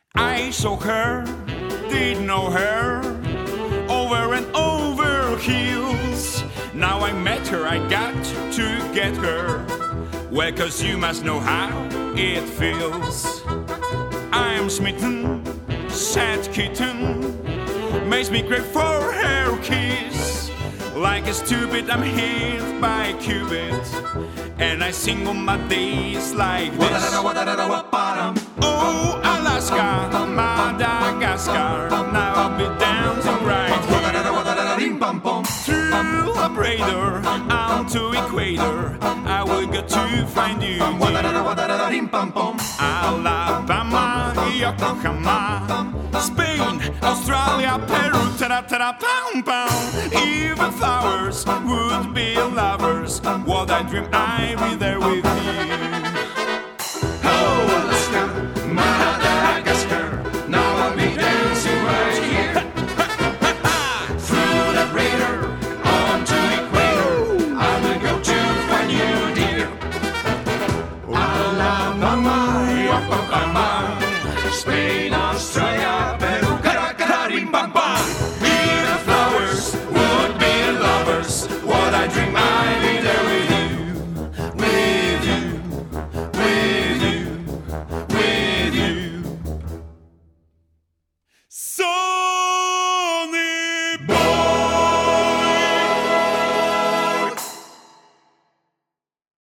I saw her, did know her, over and over hills. Now I met her, I got to get her. Well, 'cause you must know how it feels. I'm smitten, sad kitten, makes me crave for her kiss. Like a stupid, I'm hit by Cupid, and I sing on my days like this. Oh, Alaska, Madagascar, now I'll be dancing right here. Through Labrador, out to Equator, I will go to find you Alabama, Yokohama, Spain, Australia, Peru, ta-da-ta-da-pound-pound. Even flowers would be lovers. What I dream, I'll be there with you.